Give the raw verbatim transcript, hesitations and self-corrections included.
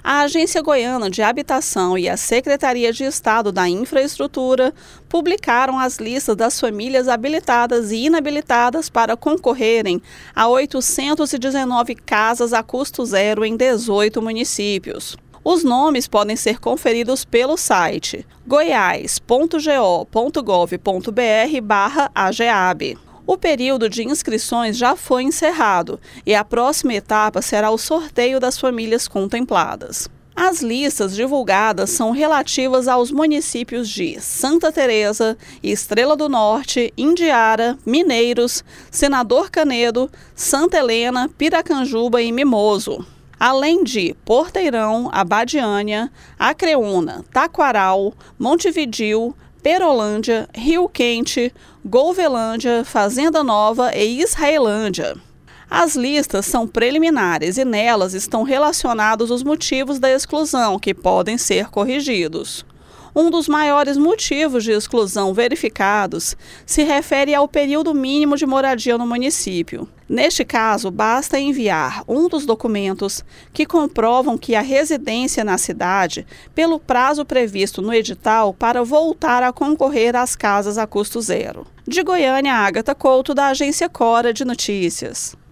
A Agência Goiana de Habitação e a Secretaria de Estado da Infraestrutura publicaram as listas das famílias habilitadas e inabilitadas para concorrerem a oitocentas e dezenove casas a custo zero em dezoito municípios. Os nomes podem ser conferidos pelo site goiás ponto go ponto gov ponto br barra ageab. O período de inscrições já foi encerrado e a próxima etapa será o sorteio das famílias contempladas. As listas divulgadas são relativas aos municípios de Santa Teresa, Estrela do Norte, Indiara, Mineiros, Senador Canedo, Santa Helena, Piracanjuba e Mimoso, além de Porteirão, Abadiânia, Acreúna, Taquaral, Montevidéu, Perolândia, Rio Quente, Golvelândia, Fazenda Nova e Israelândia. As listas são preliminares e nelas estão relacionados os motivos da exclusão, que podem ser corrigidos. Um dos maiores motivos de exclusão verificados se refere ao período mínimo de moradia no município. Neste caso, basta enviar um dos documentos que comprovam que a residência na cidade pelo prazo previsto no edital para voltar a concorrer às casas a custo zero. De Goiânia, Ágata Couto, da Agência Cora de Notícias.